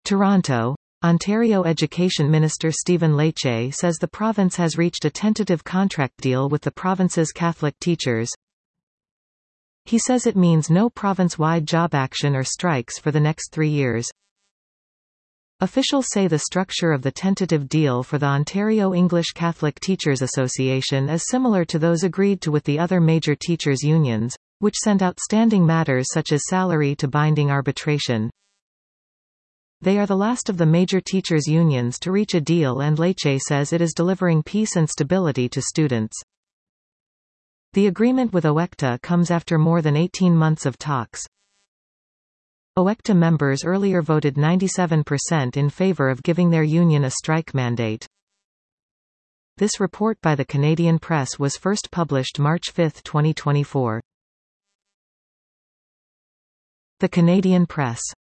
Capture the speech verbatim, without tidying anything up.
Toronto, Ontario Education Minister Stephen Lecce says the province has reached a tentative contract deal with the province's Catholic teachers. He says it means no province-wide job action or strikes for the next three years. Officials say the structure of the tentative deal for the Ontario English Catholic Teachers Association is similar to those agreed to with the other major teachers' unions, which sent outstanding matters such as salary to binding arbitration. They are the last of the major teachers' unions to reach a deal, and Lecce says it is delivering peace and stability to students. The agreement with OECTA comes after more than eighteen months of talks. OECTA members earlier voted ninety-seven percent in favor of giving their union a strike mandate. This report by the Canadian Press was first published March fifth, twenty twenty-four. The Canadian Press.